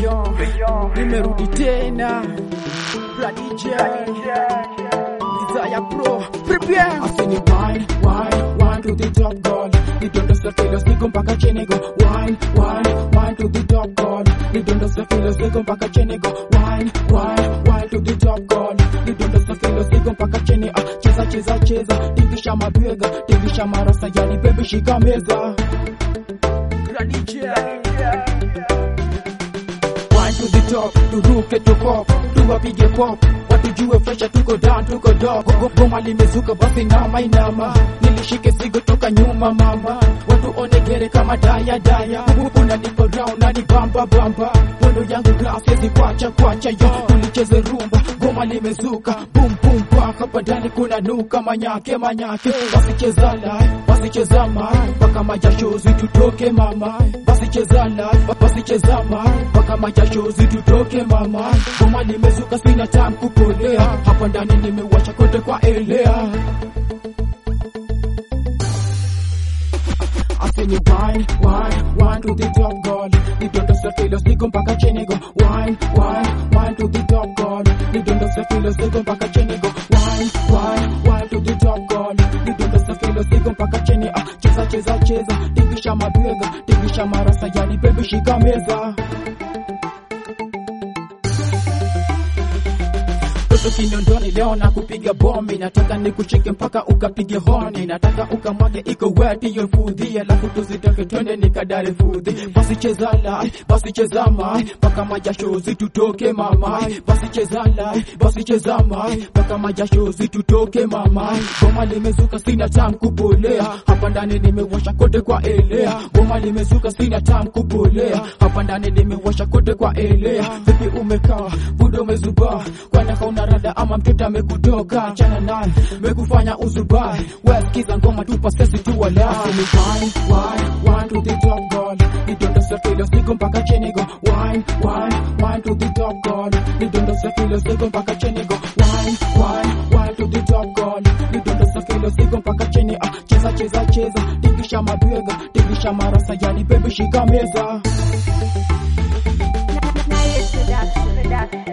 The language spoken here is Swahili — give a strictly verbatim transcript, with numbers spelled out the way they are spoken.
nimerudi tena Bloody J Desire Pro prepare asini wine wine wine to the top girl nidonda safilo siku mpaka chini go wine wine wine to the top girl nidonda safilo siku mpaka chini go wine wine wine to the top girl nidonda safilo siku mpaka chini ah cheza cheza cheza tingisha mabega tingisha marasa yani baby shika meza Bloody J to the top, turuke to pop, tuwapige pop, watujue fresha tuko down, tuko dog. Goma limezuka basi nama inama, nilishike sigo toka nyuma mama, watu onegere kama daya daya, unanipo round nani bamba bamba, wendo yangu glass yezi kwacha kwacha yo, tulicheze rumba, goma limezuka, boom boom bang, hapa ndani kuna nuka manyake manyake, basi cheza live, basi cheza mai, paka majasho zitutoke mama, basi cheza live, basi cheza mai, paka majasho zitutoke mama, goma limezuka sina time kupolea, hapa ndani nimewasha kote kwa elea. Asini wine, wine, wine to the top girl, nidonda safilo siku mpaka chini go, wine, wine, wine to the top girl, nidonda safilo siku mpaka chini go, wine, wine, wine to the top girl, nidonda safilo siku mpaka chini ah, cheza cheza cheza, tingisha mabega, tingisha marasa yani baby shika meza. Kinondoni leo na kupiga bombi, nataka nikucheke mpaka ukapige honi, nataka ukamwage iko wet hiyo fudhi, alafu tuzitoke twende nikadare fudhi. Basi cheza lai, basi cheza mai, mpaka majasho zitutoke mamai, basi cheza lai, basi cheza mai, mpaka majasho zitutoke mamai. Goma limezuka sina time kupolea, hapa ndani nimewasha kote kwa elea. Goma limezuka sina time kupolea, hapa ndani nimewasha kote kwa elea. Vipi umekaa, budo umezuba, kwani kauna rada ama mtoto amekutoka, achana naye mekufanya uzubai, wewe sikiza ngoma tupa sesi tu wala. Wine wine wine to the top girl, nidonda safilo siku mpaka chini go, wine wine wine to the top girl, nidonda safilo siku mpaka chini go, wine wine wine to the top girl, nidonda safilo siku mpaka chini ah, cheza cheza cheza, tingisha mabega, tingisha marasa yani baby shika meza. Nice production, production.